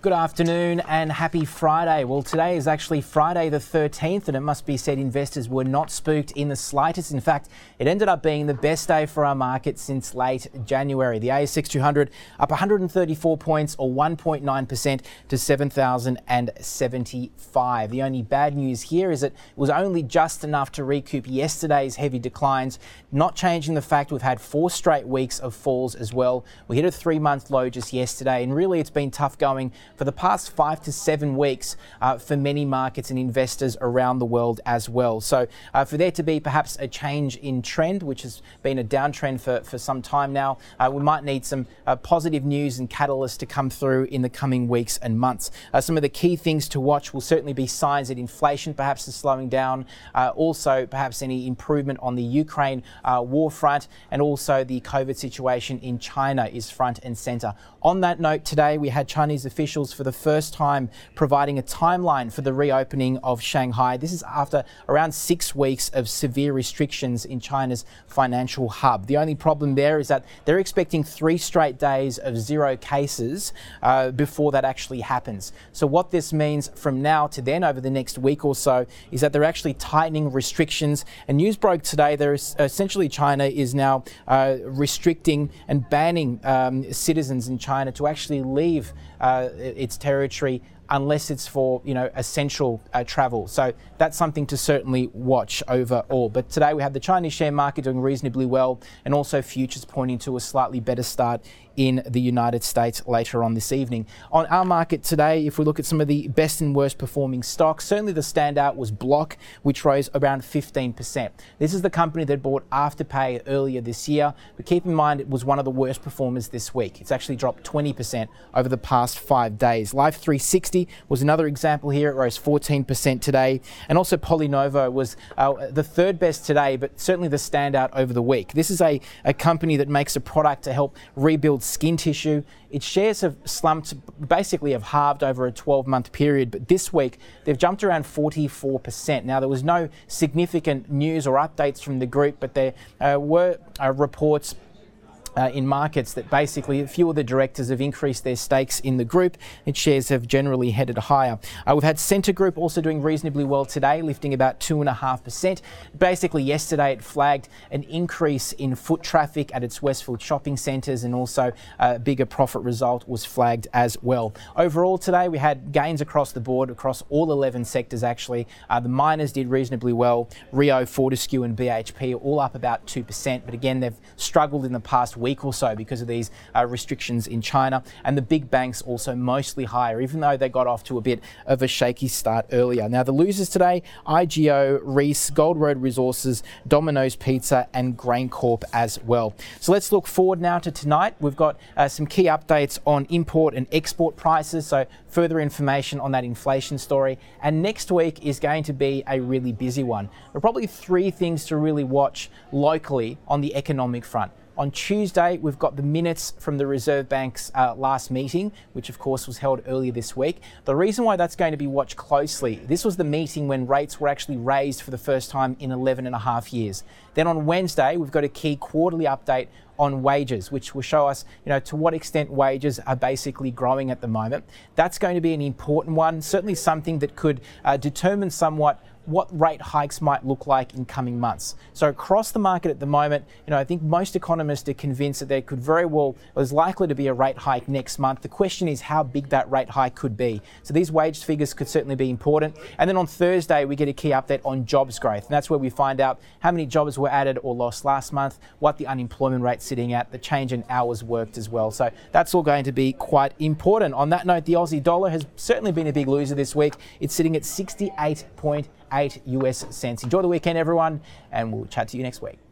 Good afternoon and happy Friday. Well, today is actually Friday the 13th, and it must be said investors were not spooked in the slightest. In fact, it ended up being the best day for our market since late January. The ASX 200 up 134 points or 1.9% to 7,075. The only bad news here is that it was only just enough to recoup yesterday's heavy declines, not changing the fact we've had 4 straight weeks of falls as well. We hit a 3-month low just yesterday, and really it's been tough going for the past 5 to 7 weeks for many markets and investors around the world as well. So for there to be perhaps a change in trend, which has been a downtrend for some time now, we might need some positive news and catalysts to come through in the coming weeks and months. Some of the key things to watch will certainly be signs that inflation perhaps is slowing down, also perhaps any improvement on the Ukraine war front, and also the COVID situation in China is front and centre. On that note, today we had Chinese officials for the first time providing a timeline for the reopening of Shanghai. This is after around 6 weeks of severe restrictions in China's financial hub. The only problem there is that they're expecting 3 straight days of 0 cases before that actually happens. So what this means from now to then over the next week or so is that they're actually tightening restrictions. And news broke today, essentially China is now restricting and banning citizens in China to actually leave its territory unless it's for, essential travel. So that's something to certainly watch overall. But today we have the Chinese share market doing reasonably well, and also futures pointing to a slightly better start in the United States later on this evening. On our market today, if we look at some of the best and worst performing stocks, certainly the standout was Block, which rose around 15%. This is the company that bought Afterpay earlier this year, but keep in mind it was one of the worst performers this week. It's actually dropped 20% over the past 5 days. Life360 was another example here. It rose 14% today. And also PolyNovo was the third best today, but certainly the standout over the week. This is a company that makes a product to help rebuild skin tissue. Its shares have slumped, basically have halved over a 12-month period, but this week they've jumped around 44%. Now, there was no significant news or updates from the group, but there were reports in markets that basically a few of the directors have increased their stakes in the group. Its shares have generally headed higher. We've had Scentre Group also doing reasonably well today, lifting about 2.5%. Basically yesterday it flagged an increase in foot traffic at its Westfield shopping centres, and also a bigger profit result was flagged as well. Overall today we had gains across the board, across all 11 sectors actually. The miners did reasonably well. Rio, Fortescue and BHP all up about 2%, but again they've struggled in the past week or so because of these restrictions in China, and the big banks also mostly higher, even though they got off to a bit of a shaky start earlier. Now the losers today, IGO, Reece, Gold Road Resources, Domino's Pizza and GrainCorp as well. So let's look forward now to tonight. We've got some key updates on import and export prices, so further information on that inflation story, and next week is going to be a really busy one. There are probably 3 things to really watch locally on the economic front. On Tuesday, we've got the minutes from the Reserve Bank's last meeting, which of course was held earlier this week. The reason why that's going to be watched closely, this was the meeting when rates were actually raised for the first time in 11.5 years. Then on Wednesday, we've got a key quarterly update on wages, which will show us, to what extent wages are basically growing at the moment. That's going to be an important one, certainly something that could determine somewhat what rate hikes might look like in coming months. So across the market at the moment, I think most economists are convinced that there could very well, there's likely to be a rate hike next month. The question is how big that rate hike could be. So these wage figures could certainly be important. And then on Thursday, we get a key update on jobs growth. And that's where we find out how many jobs were added or lost last month, what the unemployment rate's sitting at, the change in hours worked as well. So that's all going to be quite important. On that note, the Aussie dollar has certainly been a big loser this week. It's sitting at 68.8 US cents. Enjoy the weekend, everyone, and we'll chat to you next week.